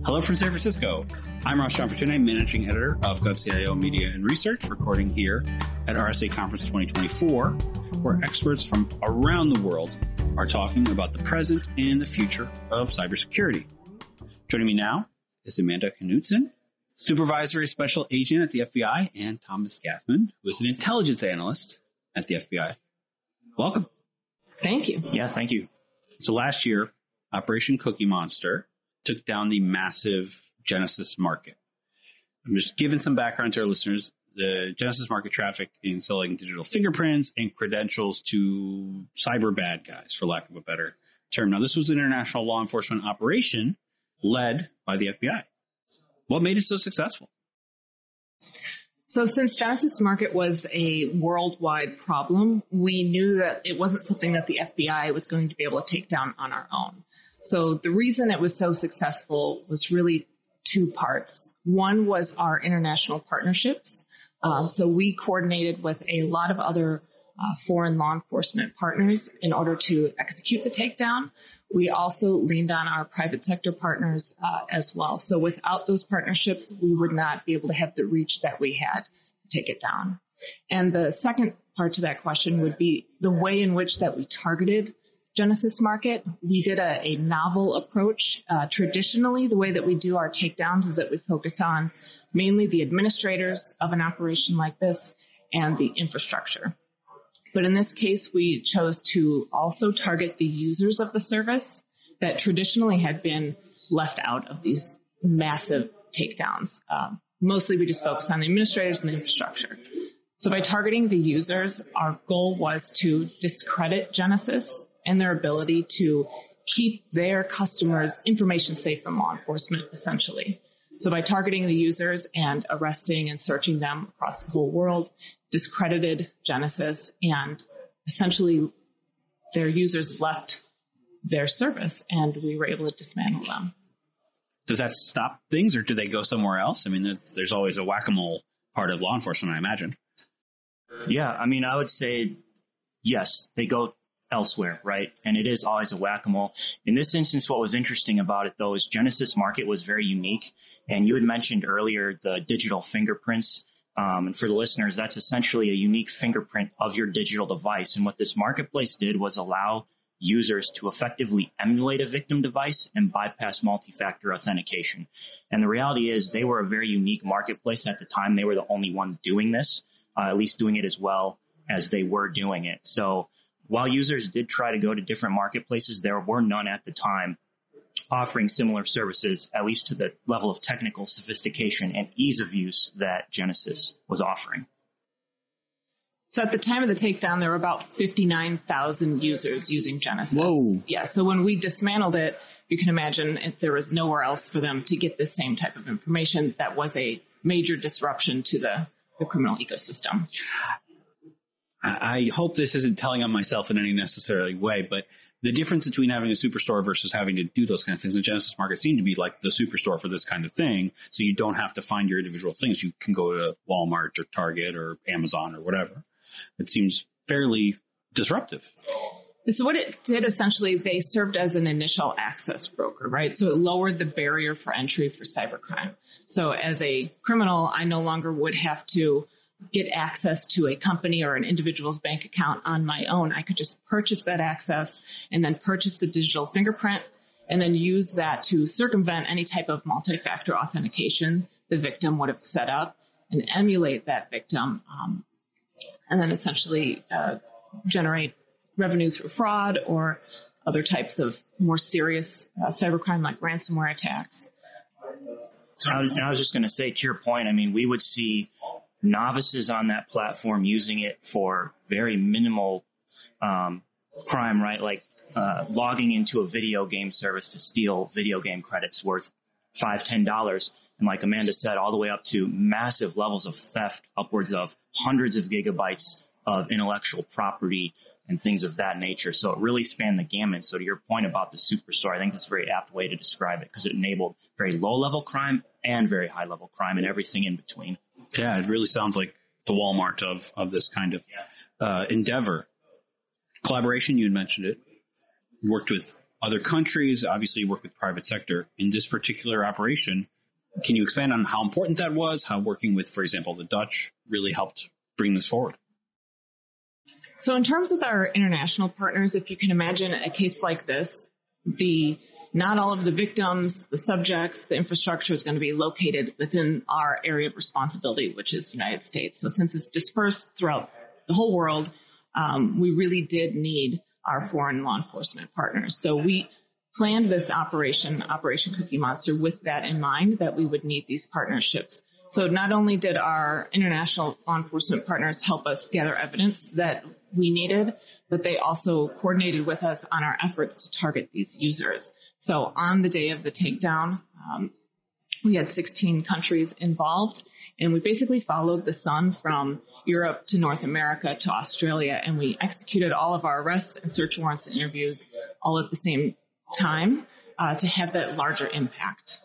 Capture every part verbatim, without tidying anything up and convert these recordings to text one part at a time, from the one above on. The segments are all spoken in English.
Hello from San Francisco. I'm Ross John Fortune, managing editor of GovCIO Media and Research, recording here at R S A Conference twenty twenty-four, where experts from around the world are talking about the present and the future of cybersecurity. Joining me now is Amanda Knutson, Supervisory Special Agent at the F B I, and Thomas Gathman, who is an intelligence analyst at the F B I. Welcome. Thank you. Yeah, thank you. So last year, Operation Cookie Monster took down the massive Genesis market. I'm just giving some background to our listeners. The Genesis market trafficked in selling digital fingerprints and credentials to cyber bad guys, for lack of a better term. Now, this was an international law enforcement operation led by the F B I. What made it so successful? So since Genesis Market was a worldwide problem, we knew that it wasn't something that the F B I was going to be able to take down on our own. So the reason it was so successful was really two parts. One was our international partnerships. Um, so we coordinated with a lot of other uh, foreign law enforcement partners in order to execute the takedown. We also leaned on our private sector partners uh, as well. So without those partnerships, we would not be able to have the reach that we had to take it down. And the second part to that question would be the way in which that we targeted Genesis Market. We did a, a novel approach. Uh, traditionally, the way that we do our takedowns is that we focus on mainly the administrators of an operation like this and the infrastructure. But in this case, we chose to also target the users of the service that traditionally had been left out of these massive takedowns. Um, mostly we just focus on the administrators and the infrastructure. So by targeting the users, our goal was to discredit Genesis and their ability to keep their customers' information safe from law enforcement, essentially. So by targeting the users and arresting and searching them across the whole world, discredited Genesis, and essentially their users left their service and we were able to dismantle them. Does that stop things or do they go somewhere else? I mean, there's always a whack-a-mole part of law enforcement, I imagine. Yeah, I mean, I would say, yes, they go elsewhere, right? And it is always a whack-a-mole. In this instance, what was interesting about it, though, is Genesis Market was very unique. And you had mentioned earlier the digital fingerprints. Um, and for the listeners, that's essentially a unique fingerprint of your digital device. And what this marketplace did was allow users to effectively emulate a victim device and bypass multi-factor authentication. And the reality is they were a very unique marketplace at the time. They were the only one doing this, uh, at least doing it as well as they were doing it. So while users did try to go to different marketplaces, there were none at the time offering similar services, at least to the level of technical sophistication and ease of use that Genesis was offering. So at the time of the takedown, there were about fifty-nine thousand users using Genesis. Whoa. Yeah, so when we dismantled it, you can imagine if there was nowhere else for them to get this same type of information. That was a major disruption to the, the criminal ecosystem. I hope this isn't telling on myself in any necessary way, but the difference between having a superstore versus having to do those kind of things in Genesis Market seemed to be like the superstore for this kind of thing. So you don't have to find your individual things. You can go to Walmart or Target or Amazon or whatever. It seems fairly disruptive. So what it did, essentially, they served as an initial access broker, right? So it lowered the barrier for entry for cybercrime. So as a criminal, I no longer would have to get access to a company or an individual's bank account on my own. I could just purchase that access and then purchase the digital fingerprint and then use that to circumvent any type of multi-factor authentication the victim would have set up and emulate that victim, um, and then essentially uh, generate revenue through fraud or other types of more serious uh, cybercrime like ransomware attacks. So I was, I was just going to say, to your point, I mean, we would see novices on that platform using it for very minimal um, crime, right? Like uh, logging into a video game service to steal video game credits worth five, ten dollars. And like Amanda said, all the way up to massive levels of theft, upwards of hundreds of gigabytes of intellectual property and things of that nature. So it really spanned the gamut. So to your point about the superstore, I think that's a very apt way to describe it because it enabled very low-level crime and very high-level crime and everything in between. Yeah, it really sounds like the Walmart of, of this kind of uh, endeavor. Collaboration, you had mentioned it. Worked with other countries. Obviously, you work with private sector. In this particular operation, can you expand on how important that was, how working with, for example, the Dutch really helped bring this forward? So in terms of our international partners, if you can imagine a case like this, the not all of the victims, the subjects, the infrastructure is going to be located within our area of responsibility, which is the United States. So since it's dispersed throughout the whole world, um, we really did need our foreign law enforcement partners. So we planned this operation, Operation Cookie Monster, with that in mind, that we would need these partnerships. So not only did our international law enforcement partners help us gather evidence that we needed, but they also coordinated with us on our efforts to target these users. So on the day of the takedown, um, we had sixteen countries involved, and we basically followed the sun from Europe to North America to Australia, and we executed all of our arrests and search warrants and interviews all at the same time uh, to have that larger impact.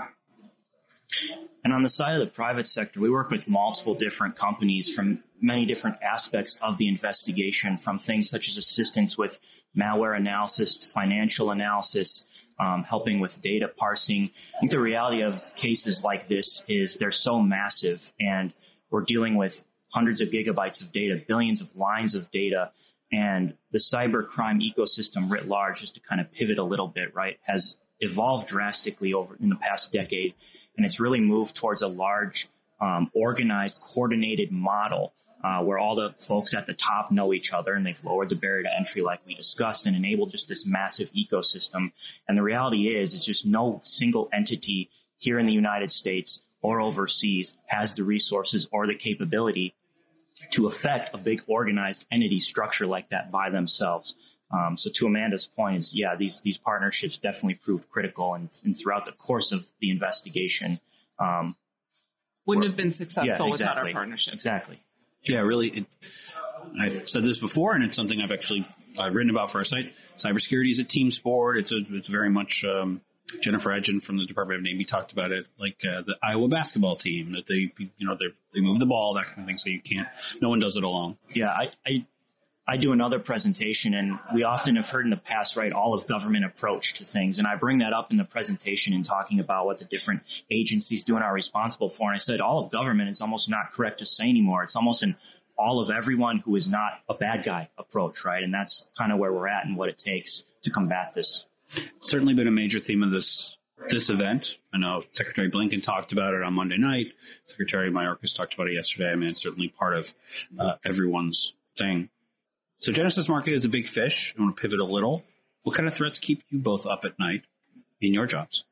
And on the side of the private sector, we work with multiple different companies from many different aspects of the investigation, from things such as assistance with malware analysis to financial analysis, um, helping with data parsing. I think the reality of cases like this is they're so massive, and we're dealing with hundreds of gigabytes of data, billions of lines of data, and the cybercrime ecosystem writ large, just to kind of pivot a little bit, right, has evolved drastically over in the past decade. And it's really moved towards a large, um, organized, coordinated model uh, where all the folks at the top know each other, and they've lowered the barrier to entry like we discussed and enabled just this massive ecosystem. And the reality is, is just no single entity here in the United States or overseas has the resources or the capability to affect a big organized entity structure like that by themselves. Um, so to Amanda's point is, yeah, these these partnerships definitely proved critical, and, and throughout the course of the investigation, um, wouldn't have been successful yeah, exactly, without our partnership. Exactly. Yeah, really. It, I've said this before, and it's something I've actually I've written about for our site. Cybersecurity is a team sport. It's a, it's very much. Um, Jennifer Edgen from the Department of Navy talked about it, like uh, the Iowa basketball team, that they, you know, they they move the ball, that kind of thing. So you can't. No one does it alone. Yeah, I. I I do another presentation, and we often have heard in the past, right, all of government approach to things. And I bring that up in the presentation in talking about what the different agencies do and are responsible for. And I said all of government is almost not correct to say anymore. It's almost an all of everyone who is not a bad guy approach, right? And that's kind of where we're at and what it takes to combat this. It's certainly been a major theme of this this event. I know Secretary Blinken talked about it on Monday night. Secretary Mayorkas talked about it yesterday. I mean, it's certainly part of uh, everyone's thing. So Genesis Market is a big fish. I want to pivot a little. What kind of threats keep you both up at night in your jobs?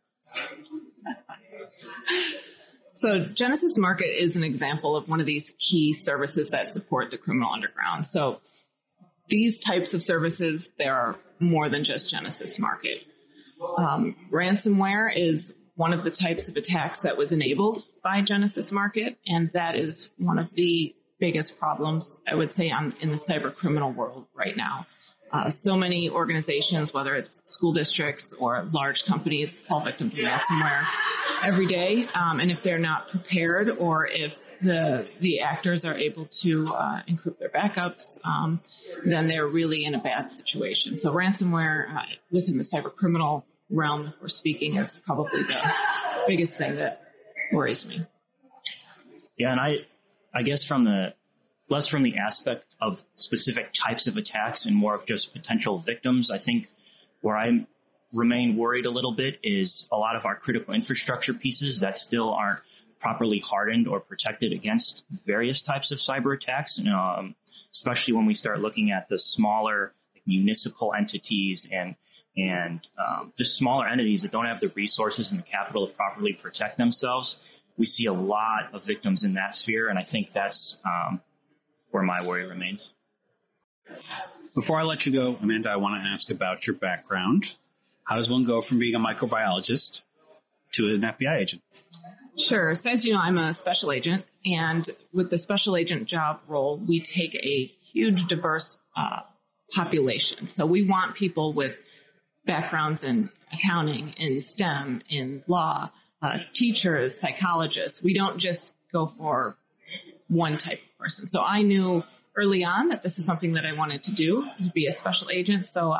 So Genesis Market is an example of one of these key services that support the criminal underground. So these types of services, there are more than just Genesis Market. Um, ransomware is one of the types of attacks that was enabled by Genesis Market, and that is one of the biggest problems, I would say, on, in the cyber criminal world right now. Uh, so many organizations, whether it's school districts or large companies, fall victim to ransomware every day. Um, and if they're not prepared, or if the the actors are able to uh, encrypt their backups, um, then they're really in a bad situation. So ransomware uh, within the cyber criminal realm, if we're speaking, is probably the biggest thing that worries me. Yeah, and I... I guess from the less from the aspect of specific types of attacks and more of just potential victims, I think where I remain worried a little bit is a lot of our critical infrastructure pieces that still aren't properly hardened or protected against various types of cyber attacks, um, especially when we start looking at the smaller like, municipal entities and and um, just smaller entities that don't have the resources and the capital to properly protect themselves. We see a lot of victims in that sphere, and I think that's um, where my worry remains. Before I let you go, Amanda, I want to ask about your background. How does one go from being a microbiologist to an F B I agent? Sure. So as you know, I'm a special agent, and with the special agent job role, we take a huge, diverse uh, population. So we want people with backgrounds in accounting, in STEM, in law, Uh, teachers, psychologists. We don't just go for one type of person. So I knew early on that this is something that I wanted to do, to be a special agent. So I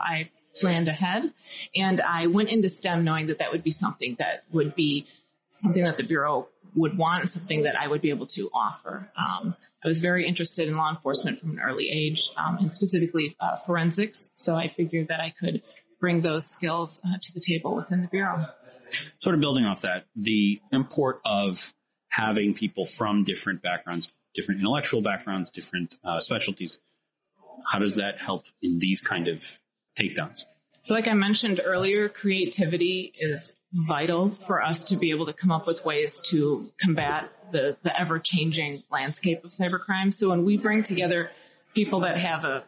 planned ahead. And I went into STEM knowing that that would be something that would be something that the Bureau would want, something that I would be able to offer. Um, I was very interested in law enforcement from an early age, um, and specifically uh, forensics. So I figured that I could bring those skills uh, to the table within the Bureau. Sort of building off that, the import of having people from different backgrounds, different intellectual backgrounds, different uh, specialties, how does that help in these kind of takedowns? So like I mentioned earlier, creativity is vital for us to be able to come up with ways to combat the, the ever-changing landscape of cybercrime. So when we bring together people that have a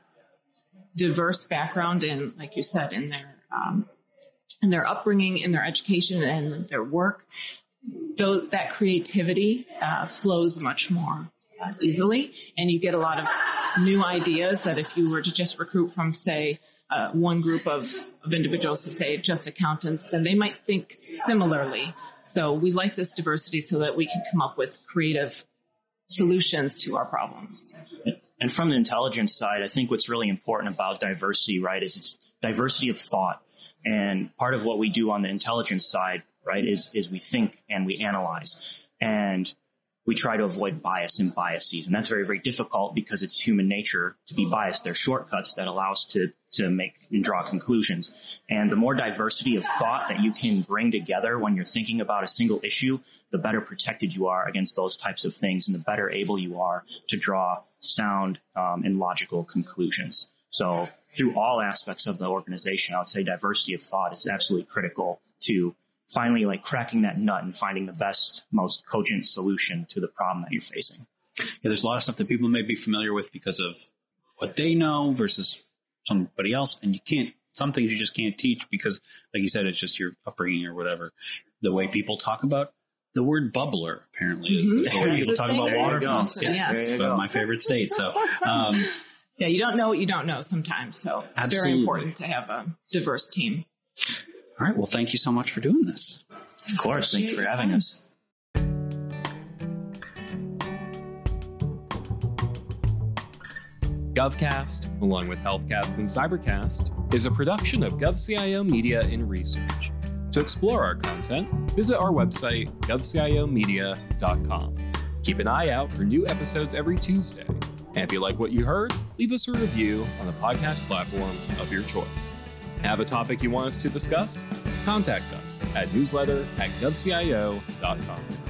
diverse background in, like you said, in their um, in their upbringing, in their education, and their work, though that creativity uh, flows much more uh, easily, and you get a lot of new ideas that if you were to just recruit from, say, uh, one group of, of individuals, to say just accountants, then they might think similarly. So we like this diversity so that we can come up with creative solutions to our problems. And from the intelligence side, I think what's really important about diversity, right, is it's diversity of thought. And part of what we do on the intelligence side, right, is, is we think and we analyze. And we try to avoid bias and biases. And that's very, very difficult because it's human nature to be biased. There are shortcuts that allow us to, to make and draw conclusions. And the more diversity of thought that you can bring together when you're thinking about a single issue, the better protected you are against those types of things and the better able you are to draw sound um, and logical conclusions. So through all aspects of the organization, I would say diversity of thought is absolutely critical to finally like cracking that nut and finding the best, most cogent solution to the problem that you're facing. Yeah, there's a lot of stuff that people may be familiar with because of what they know versus somebody else. And you can't, some things you just can't teach because, like you said, it's just your upbringing or whatever. The way people talk about the word bubbler, apparently, is, Mm-hmm. is the way people talk about waterfronts. Yeah, yes. It's my favorite state. So, um, yeah, you don't know what you don't know sometimes. So it's Absolutely. very important to have a diverse team. All right. Well, thank you so much for doing this. Of course. Thank you for having us. GovCast, along with HealthCast and Cybercast, is a production of GovCIO Media and Research. To explore our content, visit our website, gov c i o media dot com. Keep an eye out for new episodes every Tuesday. And if you like what you heard, leave us a review on the podcast platform of your choice. Have a topic you want us to discuss? Contact us at newsletter at gov c i o dot com.